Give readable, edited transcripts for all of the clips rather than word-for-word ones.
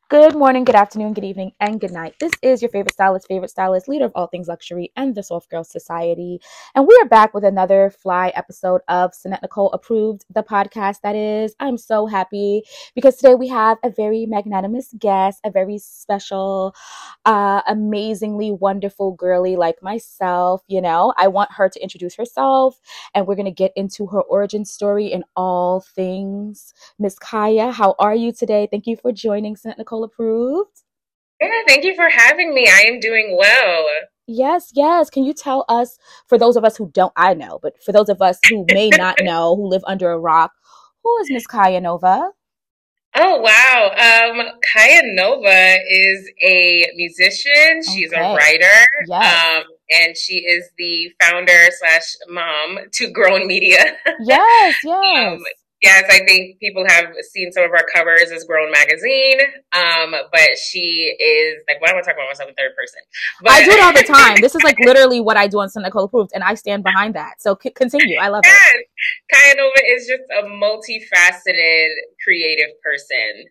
Good morning, good afternoon, good evening, and good night. This is your favorite stylist, leader of all things luxury and the Soft Girl Society. And we are back with another fly episode of Sinette Nicole Approved, the podcast that is. I'm so happy because today we have a very magnanimous guest, a very special, amazingly wonderful girly like myself. I want her to introduce herself and we're going to get into her origin story and all things. Miss Kaya, how are you today? Thank you for joining St. Nicole Approved. Yeah, thank you for having me. I am doing well. Yes, yes. Can you tell us, for those of us who don't, I know, but for those of us who may not know, who live under a rock, who is Miss Kaya Nova? Oh, wow. Kaya Nova is a musician. She's a Okay. writer, Yes. and she is the founder slash mom to Grown Media. Yes, Um, yes. yes, I think people have seen some of our covers as Grown Magazine, but she is like, why am I talking about myself in third person? I do it all the But time. This is like literally what I do on St. Nicole Approved, and I stand behind that. So continue. I love it. yes, Kaya Nova is just a multifaceted, creative person.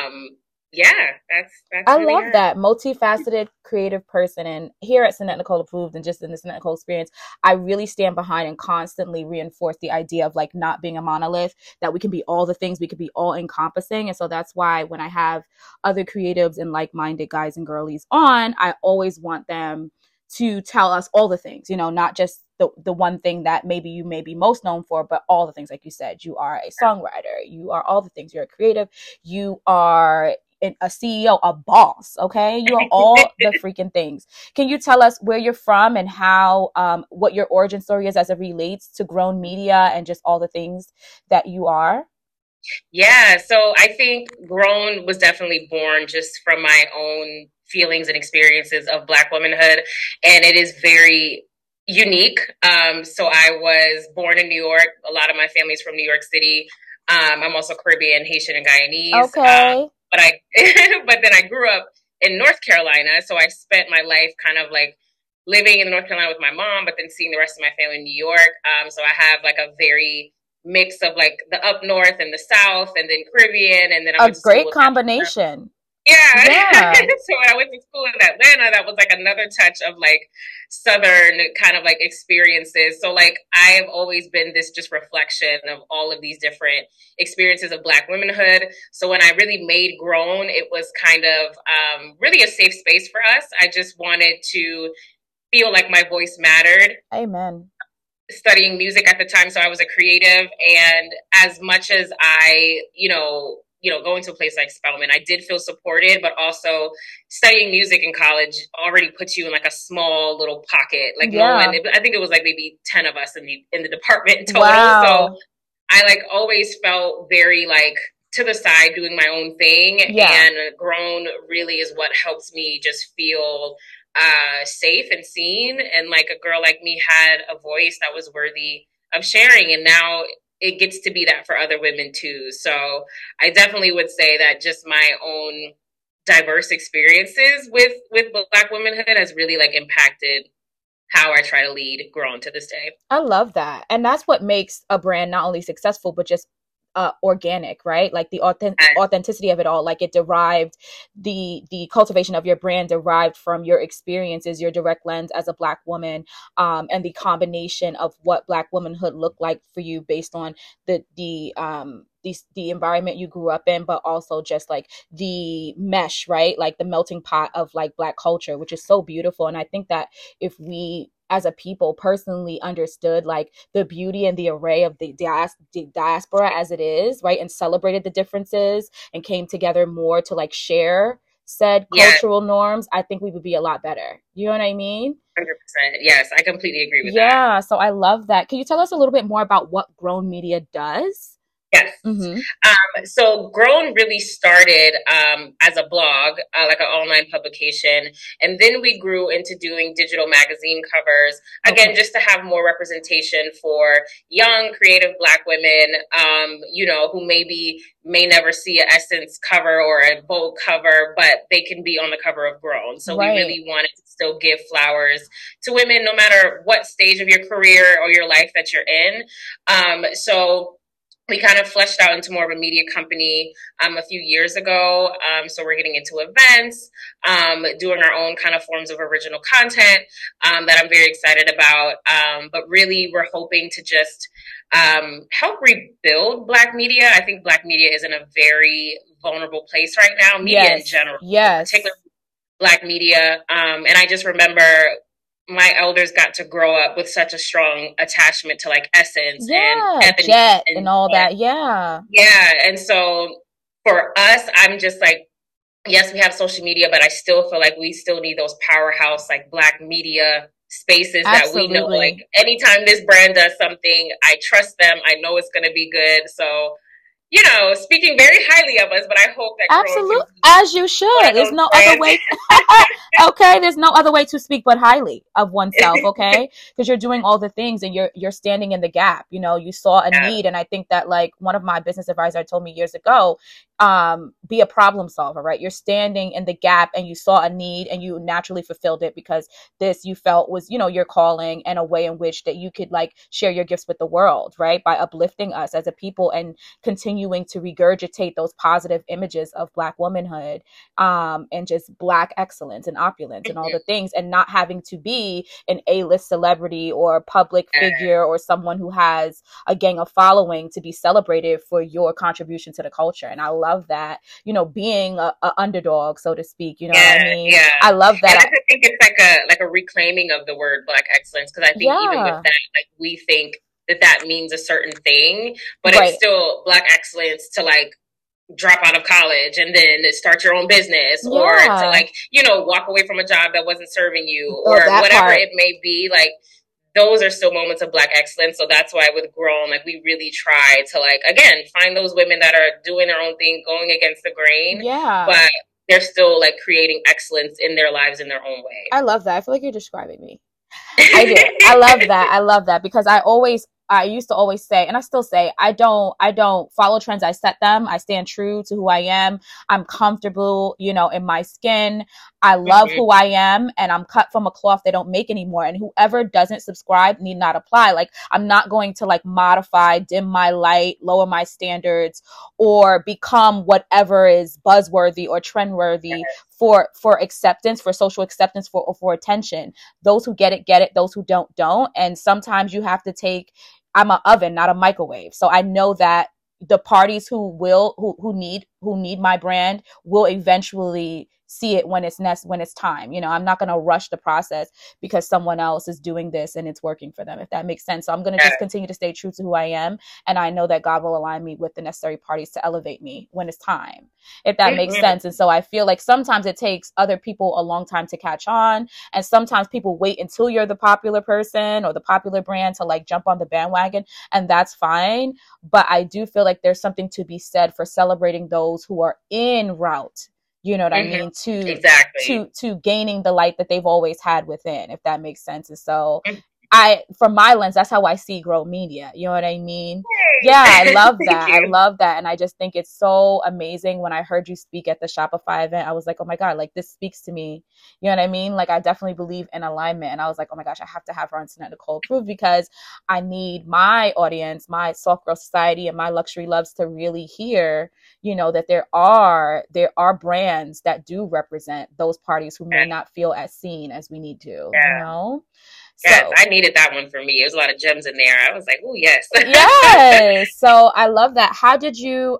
Yeah, that's I really love her. that multifaceted, creative person. And here at Sinette Nicole Approved, and just in the Sinette Nicole experience, I really stand behind and constantly reinforce the idea of like not being a monolith, that we can be all the things, we could be all encompassing. And so that's why when I have other creatives and like minded guys and girlies on, I always want them to tell us all the things, not just the one thing that maybe you may be most known for, but all the things. Like you said, you are a songwriter, you are all the things, you're a creative, you are a CEO, a boss. Okay, you are all the freaking things. Can you tell us where you're from and how, what your origin story is as it relates to Grown Media and just all the things that you are? Yeah, so I think Grown was definitely born just from my own feelings and experiences of Black womanhood, and it is very unique. So I was born in New York. A lot of my family's from New York City. I'm also Caribbean, Haitian, and Guyanese. Okay. But I, but then I grew up in North Carolina, so I spent my life kind of like living in North Carolina with my mom, but then seeing the rest of my family in New York. So I have like a very mix of like the up north and the south, and then Caribbean, and then I A went to school great in Atlanta. combination. Yeah, Yeah. so when I went to school in Atlanta, that was like another touch of like southern kind of like experiences. So like I've always been this just reflection of all of these different experiences of Black womanhood. So when I really made Grown, it was kind of really a safe space for us. I just wanted to feel like my voice mattered, Amen. studying music at the time, so I was a creative. And as much as going to a place like Spelman, I did feel supported, but also studying music in college already puts you in like a small little pocket. Like no one, Yeah. I think it was like maybe 10 of us in the department in total. So Wow. I like always felt very like to the side doing my own thing, Yeah. and Grown really is what helps me just feel safe and seen, and like a girl like me had a voice that was worthy of sharing, and now it gets to be that for other women too. So I definitely would say that just my own diverse experiences with Black womanhood has really like impacted how I try to lead Grown to this day. I love that. And that's what makes a brand not only successful, but just organic, right? Like the authenticity of it all. Like it derived, the cultivation of your brand derived from your experiences, your direct lens as a Black woman, and the combination of what Black womanhood looked like for you based on the environment you grew up in, but also just like the mesh, right? Like the melting pot of like Black culture, which is so beautiful. And I think that if we as a people personally understood like the beauty and the array of the diaspora as it is, right, and celebrated the differences and came together more to like share said Yeah, cultural norms, I think we would be a lot better. You know what I mean? 100%. Yes, I completely agree with that. Yeah, so I love that. Can you tell us a little bit more about what Grown Media does? Yes. Mm-hmm. So Grown really started as a blog, like an online publication, and then we grew into doing digital magazine covers. Again, Okay. just to have more representation for young, creative Black women, who maybe may never see an Essence cover or a Vogue cover, but they can be on the cover of Grown. So we Right. really wanted to still give flowers to women, no matter what stage of your career or your life that you're in. So we kind of fleshed out into more of a media company a few years ago. So we're getting into events, doing our own kind of forms of original content that I'm very excited about. But really, we're hoping to just help rebuild Black media. I think Black media is in a very vulnerable place right now, media in general, particularly Black media. And I just remember my elders got to grow up with such a strong attachment to like Essence and Ebony Jet and all that. Yeah. And so for us, I'm just like, yes, we have social media, but I still feel like we still need those powerhouse like Black media spaces that we know, like anytime this brand does something, I trust them. I know it's going to be good. So, you know, speaking very highly of us, but I hope that absolutely, as you should. There's no other way. Okay, there's no other way to speak but highly of oneself. Okay, because you're doing all the things and you're standing in the gap. You know, you saw a need, and I think that like one of my business advisors told me years ago, be a problem solver. Right, you're standing in the gap, and you saw a need, and you naturally fulfilled it because this you felt was, you know, your calling and a way in which that you could like share your gifts with the world, right, by uplifting us as a people and continuing to regurgitate those positive images of Black womanhood, and just Black excellence and opulence and all the things, and not having to be an A-list celebrity or public figure or someone who has a gang of following to be celebrated for your contribution to the culture. And I love that, you know, being a underdog, so to speak, you know what I mean? Yeah. I love that. And I think it's like a reclaiming of the word Black excellence, because I think even with that, like we think that means a certain thing, but it's still Black excellence to like drop out of college and then start your own business, or to like, you know, walk away from a job that wasn't serving you, or whatever it may be. Like those are still moments of Black excellence. So that's why with Grown, like we really try to like, again, find those women that are doing their own thing, going against the grain. But they're still like creating excellence in their lives in their own way. I love that. I feel like you're describing me. I do. I love that. I love that because I used to always say, and I still say, I don't follow trends. I set them. I stand true to who I am. I'm comfortable, you know, in my skin. I love who I am, and I'm cut from a cloth they don't make anymore. And whoever doesn't subscribe need not apply. Like, I'm not going to like modify, dim my light, lower my standards, or become whatever is buzzworthy or trendworthy for acceptance, for social acceptance, for attention. Those who get it. Those who don't. And sometimes you have to take, I'm an oven, not a microwave. So I know that the parties who need my brand will eventually see it when it's time. You know, I'm not going to rush the process because someone else is doing this and it's working for them, if that makes sense. So I'm going to just continue to stay true to who I am. And I know that God will align me with the necessary parties to elevate me when it's time, if that makes sense. And so I feel like sometimes it takes other people a long time to catch on. And sometimes people wait until you're the popular person or the popular brand to like jump on the bandwagon. And that's fine. But I do feel like there's something to be said for celebrating those who are en route, you know what I mean, to gaining the light that they've always had within, if that makes sense. And so from my lens, that's how I see Grow Media. You know what I mean? Yeah, I love that. I love that. And I just think it's so amazing. When I heard you speak at the Shopify event, I was like, oh my God, like this speaks to me. You know what I mean? Like I definitely believe in alignment. And I was like, oh my gosh, I have to have her on Sanette Nicole Approved because I need my audience, my Soft Girl Society and my luxury loves to really hear, you know, that there are brands that do represent those parties who may not feel as seen as we need to, you know? Yes, I needed that one for me. There's a lot of gems in there. I was like, oh, yes. Yes. So I love that. How did you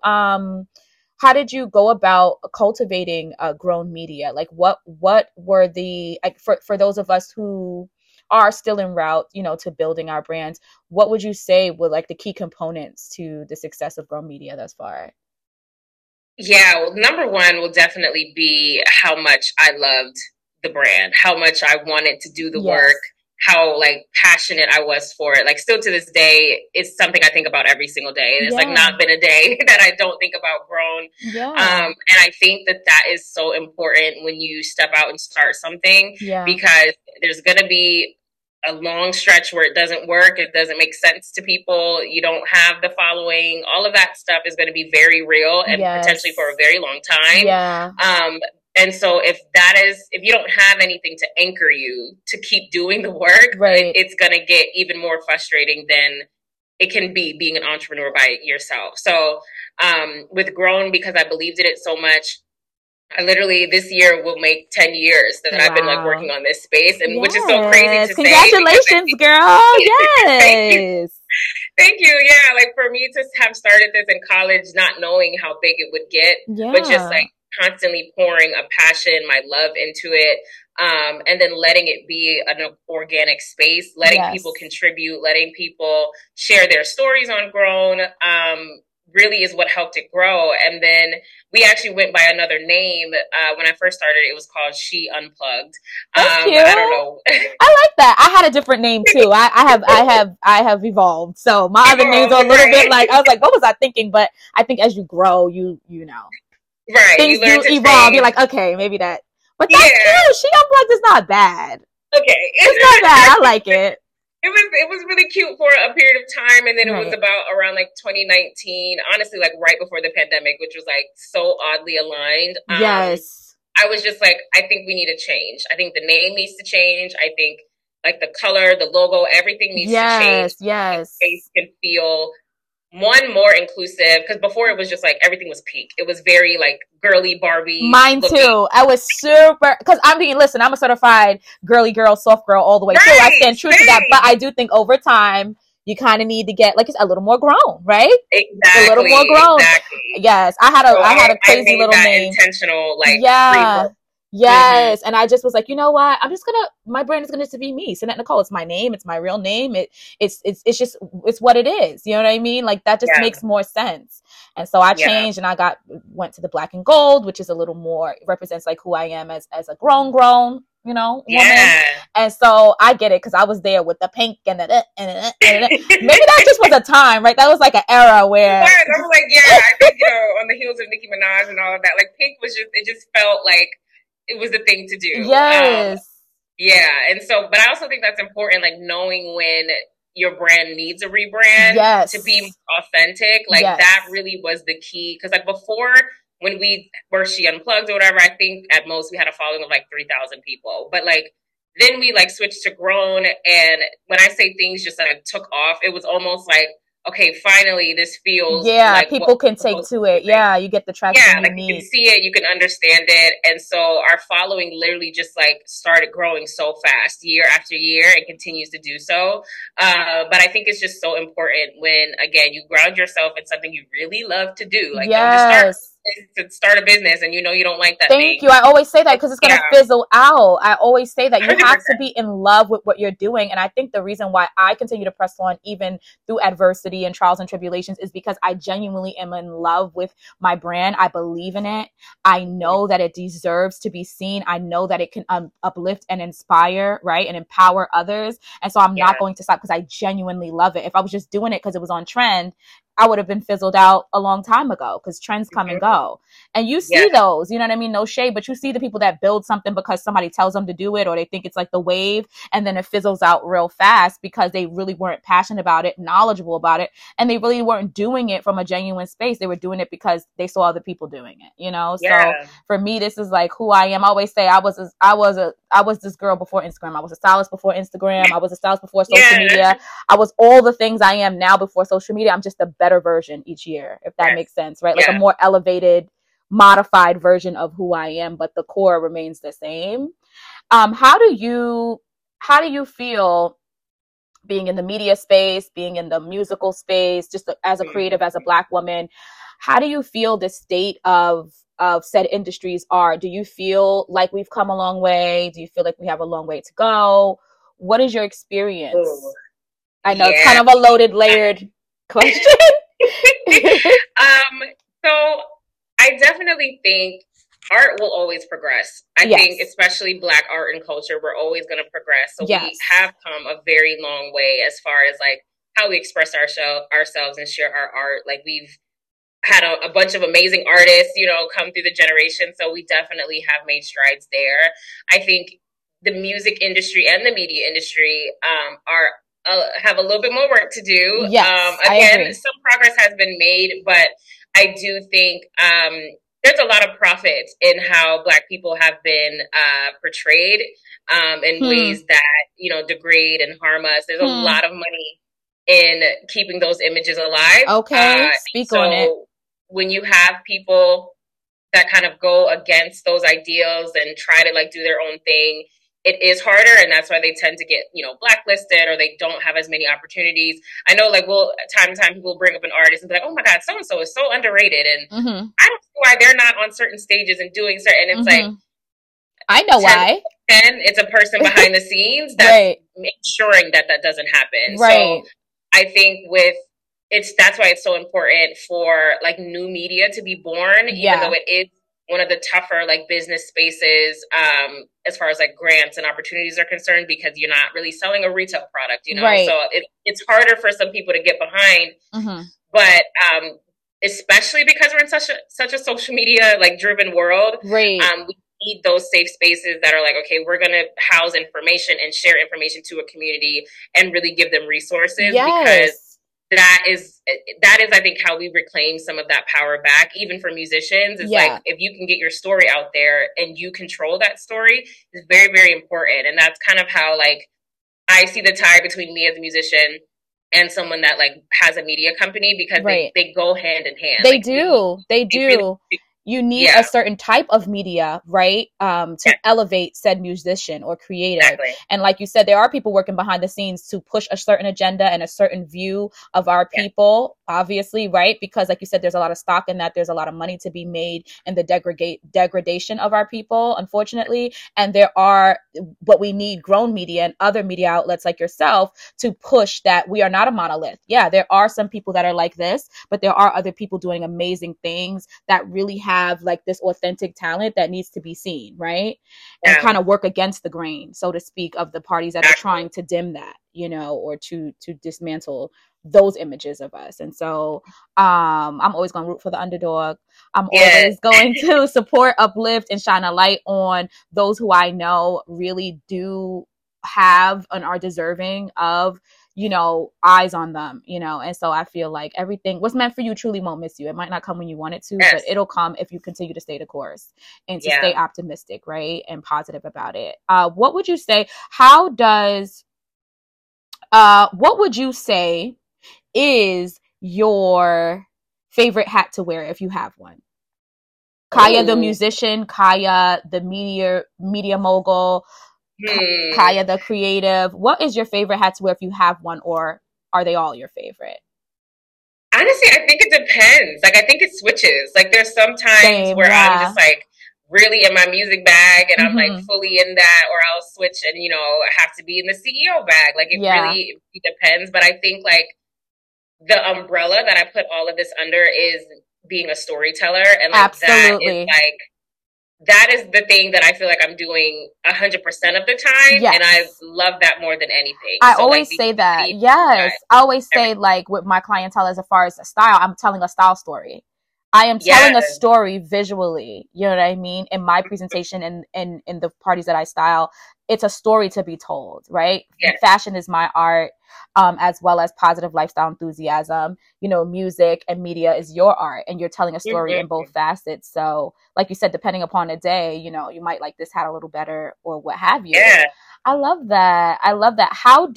go about cultivating Grown Media? Like what were the, like, for those of us who are still en route, you know, to building our brands, what would you say were like the key components to the success of Grown Media thus far? Yeah, well, number one will definitely be how much I loved the brand, how much I wanted to do the work, how like passionate I was for it. Like still to this day, it's something I think about every single day. There's like not been a day that I don't think about Grown. And I think that is so important when you step out and start something, because there's going to be a long stretch where it doesn't work. It doesn't make sense to people. You don't have the following. All of that stuff is going to be very real and potentially for a very long time. And so if you don't have anything to anchor you to keep doing the work, it's going to get even more frustrating than it can be being an entrepreneur by yourself. So with Grown, because I believed in it so much, I literally this year will make 10 years that I've been like Wow. working on this space, and which is so crazy Yes. to say because I Congratulations, think, girl. thank you. Yes. Thank you. Yeah, like for me to have started this in college, not knowing how big it would get, but just Yeah. like constantly pouring a passion, my love into it, and then letting it be an organic space, letting people Yes. contribute, letting people share their stories on Grown, really is what helped it grow. And then we actually went by another name. When I first started, it was called She Unplugged. That's cute. I don't know. I like that. I had a different name too. I have evolved. So my other names are a little bit Right. like, I was like, what was I thinking? But I think as you grow, you know, Right. things You learn do to evolve. You're change. like, okay, maybe that. But that's Yeah. cute. She Unplugged is not bad. Okay. It's not bad. I like it. It was really cute for a period of time, and then it was Right. about around like 2019, honestly, like right before the pandemic, which was like so oddly aligned. Yes. I was just like, I think we need a change. I think the name needs to change. I think like the color, the logo, everything needs to change. Yes. Yes. Space can feel one more inclusive, because before it was just like everything was pink. It was very like girly Barbie Mine looking. too. I was super, because I'm being, listen, I'm a certified girly girl, soft girl all the way through. I Right, stand true to that. same. But I do think over time, you kind of need to get like it's a little more grown, right? A little Exactly, more grown. exactly. Yes, So I had a I crazy made little that name. intentional like Yeah. rework. Hmm. Yes. And I just was like, you know what? My brand is gonna to be me. Sinette Nicole. It's my name. It's my real name. It's just, it's what it is. You know what I mean? Like that just Yeah, makes more sense. And so I yeah, changed and went to the black and gold, which is a little more, it represents like who I am as a grown, you know, woman. yeah. And so I get it because I was there with the pink and maybe that just was a time, right? That was like an era where I was like, yeah, I think, on the heels of Nicki Minaj and all of that, like pink was just, it just felt like it was the thing to do. yes, Yeah. And so, but I also think that's important, like knowing when your brand needs a rebrand to be yes, authentic. Like that yes. really was the key. Cause like before, when we were She Unplugged or whatever, I think at most we had a following of like 3,000 people. But like, then we like switched to Grown. And when I say things just like took off, it was almost like, okay, finally this feels Yeah, like what people can we're take supposed to to be it. doing. Yeah, you get the traction Yeah, you like you can need. see it, you can understand it. And so our following literally just like started growing so fast year after year and continues to do so. But I think it's just so important when, again, you ground yourself in something you really love to do. Like, don't just Yes. start a business and you don't like that Thank thing. you. I always say that because it's going Yeah, to fizzle out. I always say that you have to 100%. be in love with what you're doing. And I think the reason why I continue to press on, even through adversity and trials and tribulations, is because I genuinely am in love with my brand. I believe in it. I know that it deserves to be seen. I know that it can uplift and inspire, right? And empower others. And so I'm not Yeah, going to stop because I genuinely love it. If I was just doing it because it was on trend, I would have been fizzled out a long time ago because trends come and go. And you yeah, see those, you know what I mean? No shade, but you see the people that build something because somebody tells them to do it or they think it's like the wave and then it fizzles out real fast because they really weren't passionate about it, knowledgeable about it, and they really weren't doing it from a genuine space. They were doing it because they saw other people doing it, you know? So yeah, for me, this is like who I am. I always say I was this girl before Instagram. I was a stylist before Instagram. I was a stylist before social yeah, media. I was all the things I am now before social media. I'm just a better version each year, if that yes, makes sense, right? Like a yeah. more elevated, modified version of who I am, but the core remains the same. How do you feel being in the media space, being in the musical space, just as a creative, as a Black woman? How do you feel the state of said industries are? Do you feel like we've come a long way? Do you feel like we have a long way to go? What is your Ooh, experience? I know it's kind yeah. of a loaded, layered question. um, so I definitely think art will always progress. I think, Yes. especially Black art and culture, we're always going to progress. So we Yes. have come a very long way as far as like how we express ourselves and share our art. Like we've had a bunch of amazing artists, come through the generation. So we definitely have made strides there. I think the music industry and the media industry are have a little bit more work to do. Yes, I Again, agree. some progress has been made, but I do think there's a lot of profit in how Black people have been portrayed in Hmm. ways that degrade and harm us. There's a Hmm. lot of money in keeping those images alive. Okay, speak on it. When you have people that kind of go against those ideals and try to like do their own thing, it is harder, and that's why they tend to get, you know, blacklisted, or they don't have as many opportunities. I know, like, well, time to time people will bring up an artist and be like, oh my God, so and so is so underrated, and I don't see why they're not on certain stages and doing certain. It's like, I know why. And it's a person behind the scenes that's ensuring that that doesn't happen. Right. So I think that's why it's so important for like new media to be born, even though it is one of the tougher like business spaces as far as like grants and opportunities are concerned, because you're not really selling a retail product, you know. So it's harder for some people to get behind. But especially because we're in such a social media like driven world, we need those safe spaces that are like, okay, we're going to house information and share information to a community and really give them resources, because that is I think how we reclaim some of that power back, even for musicians. Is like, if you can get your story out there and you control that story, is very, very important. And that's kind of how like I see the tie between me as a musician and someone that like has a media company, because they go hand in hand. They do. Really, you need a certain type of media, right? To elevate said musician or creative. And like you said, there are people working behind the scenes to push a certain agenda and a certain view of our people, obviously, right? Because like you said, there's a lot of stock in that. There's a lot of money to be made in the degradation of our people, unfortunately. And but we need grown media and other media outlets like yourself to push that we are not a monolith. Yeah, there are some people that are like this, but there are other people doing amazing things that really have like this authentic talent that needs to be seen, right? And kind of work against the grain, so to speak, of the parties that are trying to dim that, you know, or to dismantle those images of us. And so I'm always going to root for the underdog. I'm always going to support, uplift, and shine a light on those who I know really do have and are deserving of, you know, eyes on them, you know. And so I feel like everything what's meant for you truly won't miss you. It might not come when you want it to, but it'll come if you continue to stay the course and to stay optimistic, right? And positive about it. What would you say? What would you say is your favorite hat to wear if you have one? Kaya the musician, Kaya the media mogul, Kaya the creative. What is your favorite hat to wear if you have one, or are they all your favorite? Honestly, I think it depends. Like, I think it switches. Like, there's some times where I'm just like really in my music bag and I'm like fully in that, or I'll switch and, you know, have to be in the CEO bag. Like, it really depends. But I think like the umbrella that I put all of this under is being a storyteller, and like that is like, that is the thing that I feel like I'm doing 100% of the time. And I love that more than anything. I always say that. Yes. I always say, like, with my clientele, as far as the style, I'm telling a style story. I am telling a story visually. You know what I mean? In my presentation and in the parties that I style, it's a story to be told, right? Fashion is my art, as well as positive lifestyle enthusiasm. You know, music and media is your art, and you're telling a story in both facets. So, like you said, depending upon the day, you know, you might like this hat a little better or what have you. I love that. How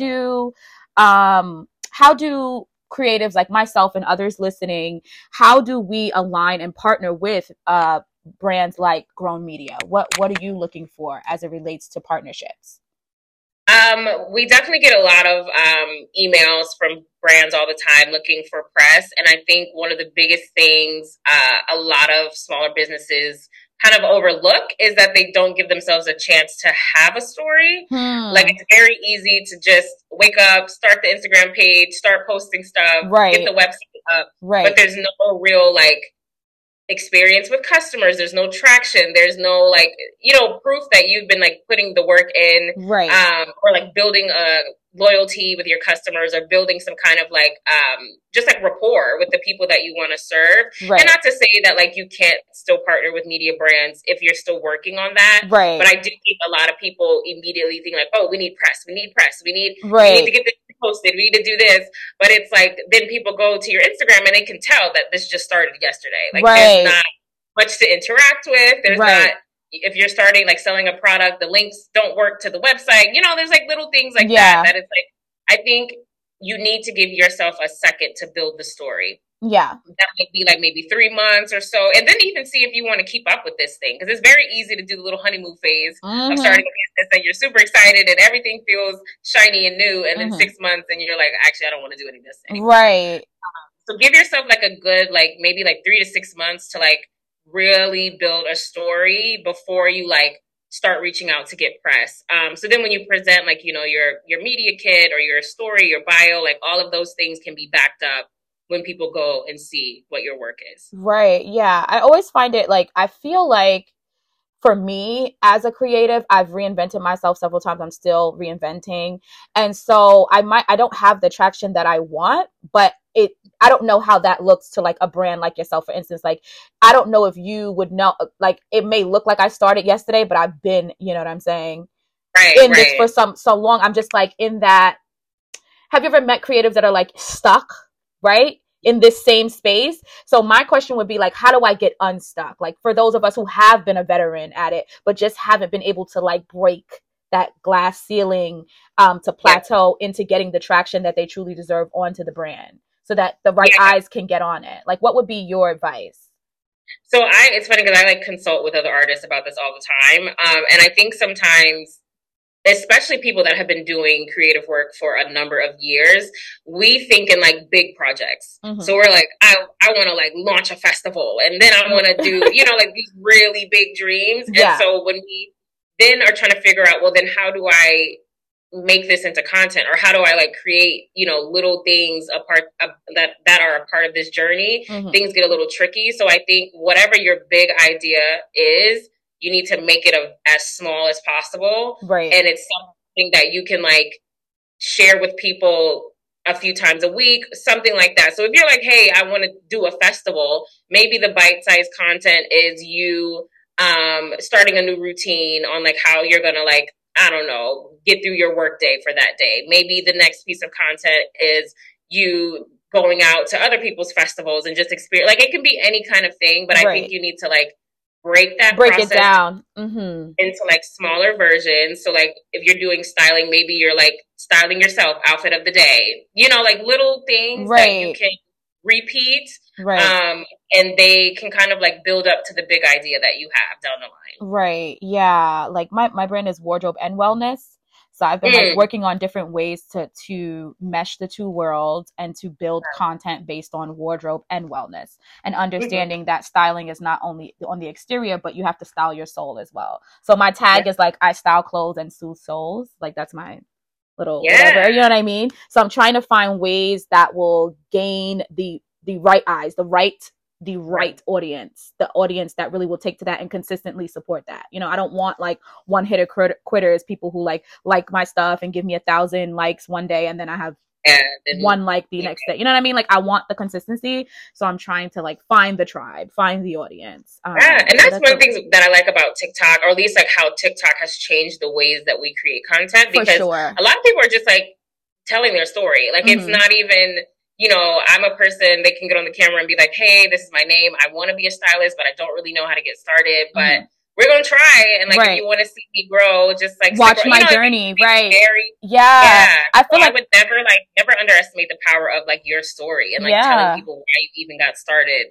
do creatives like myself and others listening, how do we align and partner with brands like Grown Media? What are you looking for as it relates to partnerships? We definitely get a lot of emails from brands all the time looking for press. And I think one of the biggest things a lot of smaller businesses kind of overlook is that they don't give themselves a chance to have a story. Like, it's very easy to just wake up, start the Instagram page, start posting stuff, get the website up. But there's no real, like, experience with customers. There's no traction. There's no, like, you know, proof that you've been like putting the work in, or like building a loyalty with your customers, or building some kind of like just like rapport with the people that you want to serve. And not to say that like you can't still partner with media brands if you're still working on that. But I do think a lot of people immediately think like, oh, we need press, we need to get this posted, we need to do this. But it's like, then people go to your Instagram and they can tell that this just started yesterday. Like, there's not much to interact with. There's not, if you're starting like selling a product, the links don't work to the website. You know, there's like little things like that it's like, I think you need to give yourself a second to build the story. Yeah. That might be like maybe 3 months or so. And then even see if you want to keep up with this thing. Because it's very easy to do the little honeymoon phase of starting a business and you're super excited and everything feels shiny and new. And then 6 months and you're like, actually, I don't want to do any of this anymore. Right. So give yourself like a good, like maybe like 3 to 6 months to like really build a story before you like start reaching out to get press. So then when you present like, you know, your media kit or your story, your bio, like all of those things can be backed up when people go and see what your work is. Right. Yeah. I always find it like, I feel like for me as a creative, I've reinvented myself several times. I'm still reinventing. And so I don't have the traction that I want, but I don't know how that looks to like a brand like yourself, for instance. Like, I don't know if you would know, like, it may look like I started yesterday, but I've been, you know what I'm saying? In this for so long. I'm just like in that. Have you ever met creatives that are like stuck, right, in this same space? So my question would be like, how do I get unstuck? Like for those of us who have been a veteran at it, but just haven't been able to like break that glass ceiling to plateau into getting the traction that they truly deserve onto the brand so that the right eyes can get on it. Like, what would be your advice? So it's funny because I like consult with other artists about this all the time. And I think sometimes, especially people that have been doing creative work for a number of years, we think in like big projects. So we're like, I want to like launch a festival and then I want to do, you know, like these really big dreams. And so when we then are trying to figure out, well, then how do I make this into content, or how do I like create, you know, little things that are a part of this journey, things get a little tricky. So I think whatever your big idea is, you need to make it as small as possible. Right. And it's something that you can like share with people a few times a week, something like that. So if you're like, hey, I want to do a festival, maybe the bite-sized content is you starting a new routine on like how you're going to like, I don't know, get through your work day for that day. Maybe the next piece of content is you going out to other people's festivals and just experience, like it can be any kind of thing, but I think you need to like break it down into like smaller versions. So like if you're doing styling, maybe you're like styling yourself, outfit of the day, you know, like little things that you can repeat. And they can kind of like build up to the big idea that you have down the line. Right. Yeah. Like my brand is Wardrobe and Wellness. So I've been like working on different ways to mesh the two worlds and to build content based on wardrobe and wellness, and understanding that styling is not only on the exterior, but you have to style your soul as well. So my tag is like, I style clothes and soothe souls. Like that's my little whatever, you know what I mean? So I'm trying to find ways that will gain the right eyes, the right audience, the audience that really will take to that and consistently support that. You know, I don't want like one hitter quitters, people who like my stuff and give me 1,000 likes one day and then I have one like the next day. You know what I mean? Like I want the consistency. So I'm trying to like find the tribe, find the audience. And that's one of the things that I like about TikTok, or at least like how TikTok has changed the ways that we create content, because a lot of people are just like telling their story. Like it's not even, you know, I'm a person, they can get on the camera and be like, hey, this is my name. I want to be a stylist, but I don't really know how to get started. But we're going to try. And like, if you want to see me grow, just like watch my journey. I feel like I would never underestimate the power of like your story and like telling people why you even got started.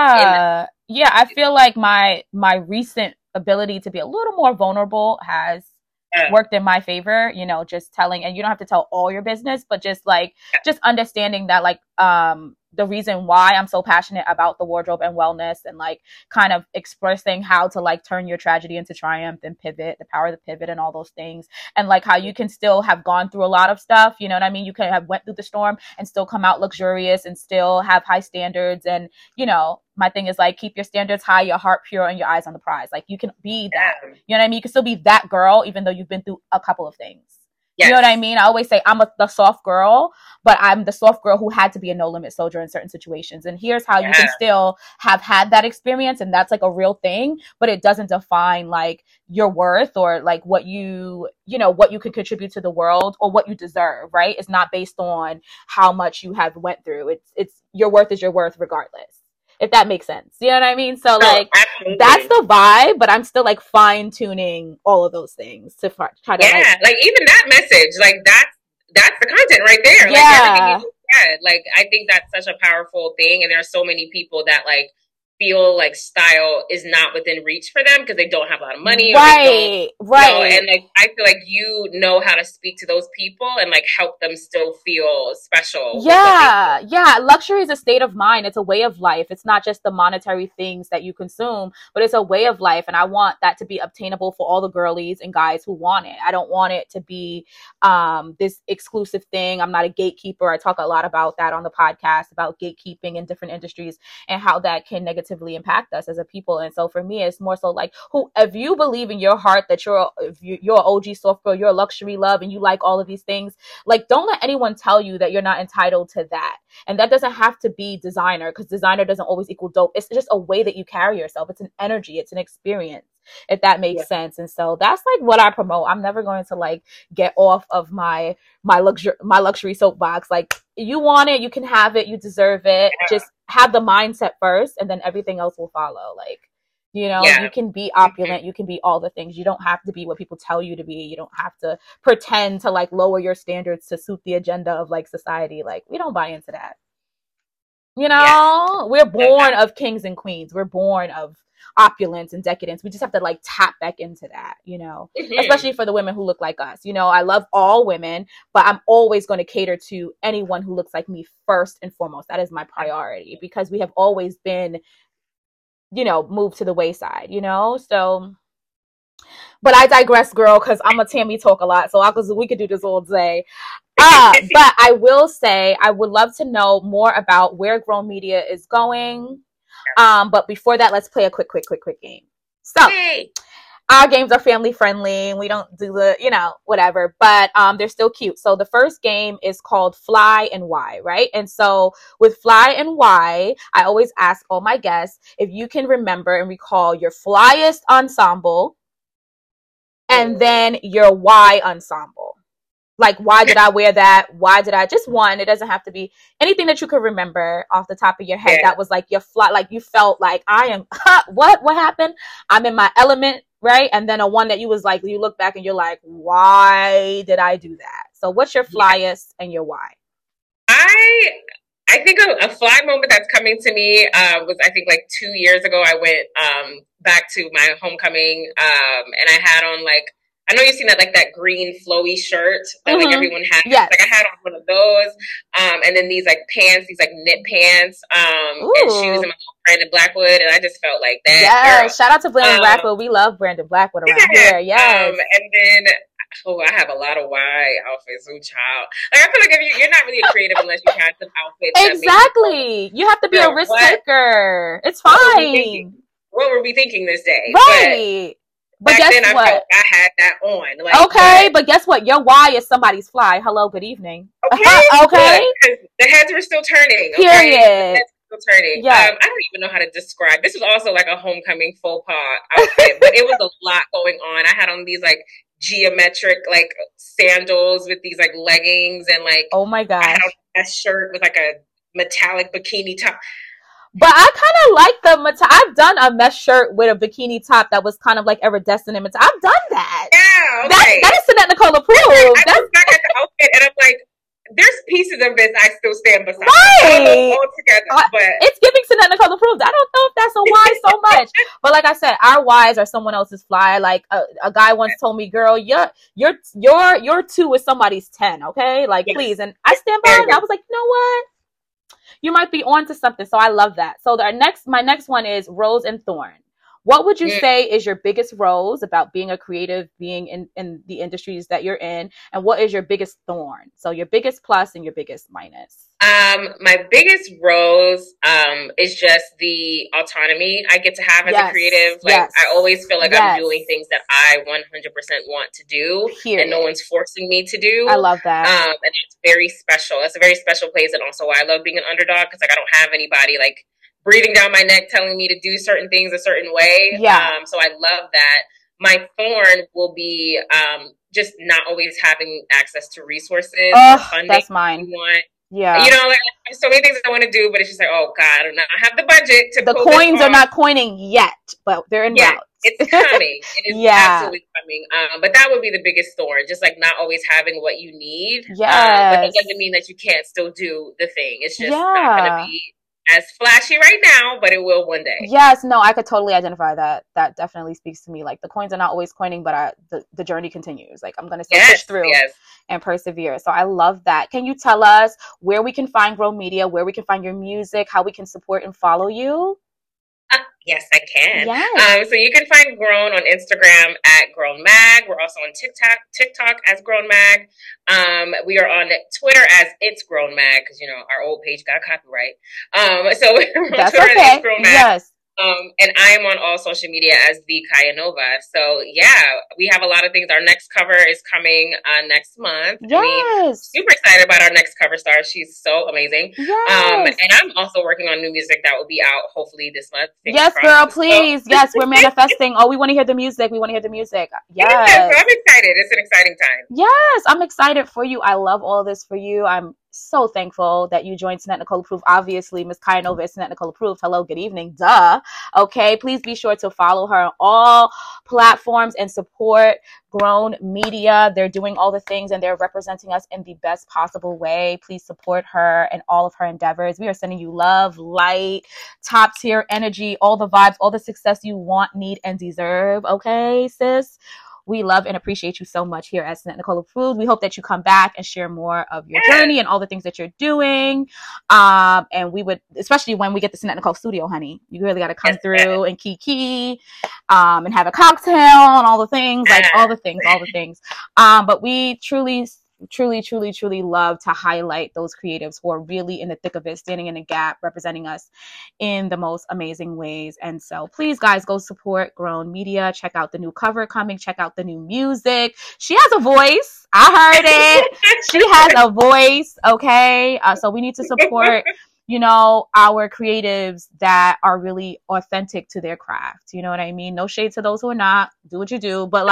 I feel like my recent ability to be a little more vulnerable has worked in my favor, you know, just telling, and you don't have to tell all your business, but just like just understanding that like the reason why I'm so passionate about the wardrobe and wellness, and like kind of expressing how to like turn your tragedy into triumph and pivot, the power of the pivot and all those things. And like how you can still have gone through a lot of stuff, you know what I mean? You can have went through the storm and still come out luxurious and still have high standards. And, you know, my thing is like, keep your standards high, your heart pure, and your eyes on the prize. Like you can be that, you know what I mean? You can still be that girl, even though you've been through a couple of things. You know what I mean? I always say I'm the soft girl, but I'm the soft girl who had to be a no limit soldier in certain situations. And here's how you can still have had that experience. And that's like a real thing, but it doesn't define like your worth or like what you know, what you could contribute to the world or what you deserve, right? It's not based on how much you have went through. It's your worth is your worth regardless. If that makes sense. You know what I mean? So like, that's the vibe, but I'm still like fine tuning all of those things to try to like even that message, like that's the content right there. Yeah. Like everything you just said. Like I think that's such a powerful thing, and there are so many people that like feel like style is not within reach for them because they don't have a lot of money, right, right. and like I feel like you know how to speak to those people and like help them still feel special. Yeah, yeah. Luxury is a state of mind. It's a way of life. It's not just the monetary things that you consume, but it's a way of life. And I want that to be obtainable for all the girlies and guys who want it. I don't want it to be this exclusive thing. I'm not a gatekeeper. I talk a lot about that on the podcast, about gatekeeping in different industries and how that can negatively impact us as a people. And so for me, it's more so like, if you believe in your heart that you're an OG soft girl, you're a luxury love, and you like all of these things, like don't let anyone tell you that you're not entitled to that. And that doesn't have to be designer, because designer doesn't always equal dope. It's just a way that you carry yourself. It's an energy. It's an experience, if that makes sense. And so that's like what I promote. I'm never going to like get off of my luxury soapbox. Like, you want it, you can have it, you deserve it. Just have the mindset first, and then everything else will follow. Like, you know, you can be opulent, you can be all the things. You don't have to be what people tell you to be. You don't have to pretend to like lower your standards to suit the agenda of like society. Like, we don't buy into that. You know, we're born of kings and queens. We're born of opulence and decadence. We just have to like tap back into that, you know, especially for the women who look like us. You know, I love all women, but I'm always going to cater to anyone who looks like me first and foremost. That is my priority, because we have always been, you know, moved to the wayside, you know? So, but I digress, girl, because I'm a Tammy talk a lot. So we could do this all day. But I will say, I would love to know more about where Grown Media is going. But before that, let's play a quick game. So our games are family friendly, and we don't do the, you know, whatever, but they're still cute. So the first game is called Fly and Why, right? And so with Fly and Why, I always ask all my guests if you can remember and recall your flyest ensemble and then your why ensemble. Like, why did I wear that? Why did I? Just one. It doesn't have to be anything that you could remember off the top of your head. That was like your fly. Like, you felt like, I am, what happened? I'm in my element, right? And then a one that you was like, you look back and you're like, why did I do that? So what's your flyest and your why? I think a fly moment that's coming to me was, I think like 2 years ago, I went back to my homecoming and I had on like, I know you've seen that, like that green flowy shirt that like everyone has. Yes. Like I had on one of those, and then these like pants, these like knit pants, and shoes, and my little Brandon Blackwood, and I just felt like that. Yeah, shout out to Brandon Blackwood. We love Brandon Blackwood around here. Yes. And then I have a lot of why outfits. Ooh, child. Like I feel like if you're not really creative unless you have some outfits. Exactly. You have to be a risk taker. It's fine. What were we thinking this day? Right. But back guess then, what? I felt I had that on. Like, okay, but guess what? Your why is somebody's fly. Hello, good evening. Okay. Okay. The heads were still turning. Period. Okay? The heads were still turning. Yeah. I don't even know how to describe. This was also like a homecoming faux pas outfit, but it was a lot going on. I had on these like geometric like sandals with these like leggings and like. Oh my gosh. I had on a shirt with like a metallic bikini top. But I kind of like I've done a mesh shirt with a bikini top that was kind of like iridescent. I've done that. Yeah, okay. That is Synette Nicole approved. I look back at the outfit and I'm like, there's pieces of this I still stand beside. Right. All together, but it's giving Synette Nicole approved. I don't know if that's a why so much. But like I said, our whys are someone else's fly. Like a guy once told me, girl, your 2 is somebody's 10, okay? Like, please. And I stand by it. And I was like, you know what? You might be onto something. So I love that. So my next one is Rose and Thorn. What would you say is your biggest rose about being a creative, being in the industries that you're in? And what is your biggest thorn? So your biggest plus and your biggest minus. My biggest rose is just the autonomy I get to have as a creative. Like I always feel like I'm doing things that I 100% want to do, and no one's forcing me to do. I love that. And it's very special. It's a very special place, and also why I love being an underdog, because like I don't have anybody like breathing down my neck telling me to do certain things a certain way. So I love that. My thorn will be just not always having access to resources. Funding that's mine. Yeah. You know, like, there's so many things I want to do, but it's just like, oh God, I do not have the budget to. The coins are not coining yet, but they're in route. It's coming. It is Yeah. absolutely coming. But that would be the biggest thorn, just like not always having what you need. But that Yes. doesn't mean that you can't still do the thing. It's just not going to Yeah. be as flashy right now, but it will one day. Yes, no, I could totally identify that. That definitely speaks to me. Like the coins are not always coining, but the journey continues. Like I'm gonna still push Yes, through yes. and persevere. So I love that. Can you tell us where we can find Grown Media, where we can find your music, how we can support and follow you? Yes, I can. Yes. So you can find Grown on Instagram at Grown Mag. We're also on TikTok as Grown Mag. We are on Twitter as It's Grown Mag because our old page got copyright. So we're on That's Twitter as okay. It's Grown Mag. Yes. And I am on all social media as the Kaya Nova. So yeah, we have a lot of things. Our next cover is coming next month. Yes. Super excited about our next cover star. She's so amazing. Yes. And I'm also working on new music that will be out hopefully this month. Yes, girl, please. Yes, we're manifesting. Oh, we want to hear the music. We want to hear the music. Yes. So I'm excited. It's an exciting time. Yes, I'm excited for you. I love all this for you. I'm so thankful that you joined Sinette Nicole Approved. Obviously, Miss Kaya Nova is Sinette Nicole Approved. Hello, good evening. Duh. Okay, please be sure to follow her on all platforms and support Grown Media. They're doing all the things and they're representing us in the best possible way. Please support her and all of her endeavors. We are sending you love, light, top tier energy, all the vibes, all the success you want, need, and deserve. Okay, sis? We love and appreciate you so much here at Sinette Nicole Approved. We hope that you come back and share more of your journey and all the things that you're doing. And we would, especially when we get the Sinette Nicole studio, honey, you really got to come through and kiki, and have a cocktail and all the things, like all the things. But we truly love to highlight those creatives who are really in the thick of it, standing in a gap, representing us in the most amazing ways. And so please, guys, go support Grown Media. Check out the new cover coming. Check out the new music. She has a voice. I heard it. She has a voice. Okay. So we need to support our creatives that are really authentic to their craft. You know what I mean? No shade to those who are not. Do what you do. But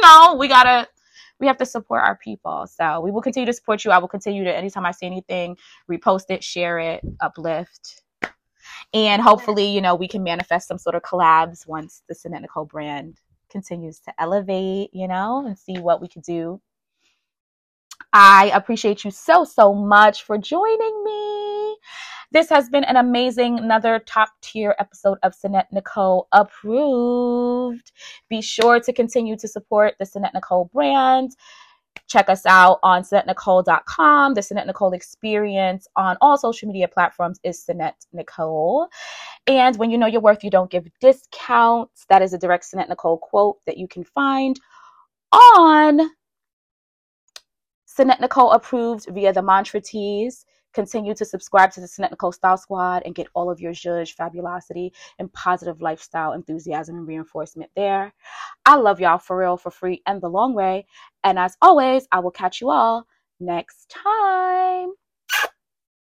we have to support our people. So we will continue to support you. I will continue to, anytime I see anything, repost it, share it, uplift. And hopefully, we can manifest some sort of collabs once the Sinette Nicole brand continues to elevate, and see what we could do. I appreciate you so, so much for joining me. This has been an amazing, another top tier episode of Sinette Nicole Approved. Be sure to continue to support the Sinette Nicole brand. Check us out on SinetteNicole.com. The Sinette Nicole experience on all social media platforms is Sinette Nicole. And when you know your worth, you don't give discounts. That is a direct Sinette Nicole quote that you can find on Sinette Nicole Approved via the Mantra Tees. Continue to subscribe to the Sinette Nicole Style Squad and get all of your zhuzh, fabulosity, and positive lifestyle enthusiasm and reinforcement there. I love y'all for real, for free, and the long way. And as always, I will catch you all next time.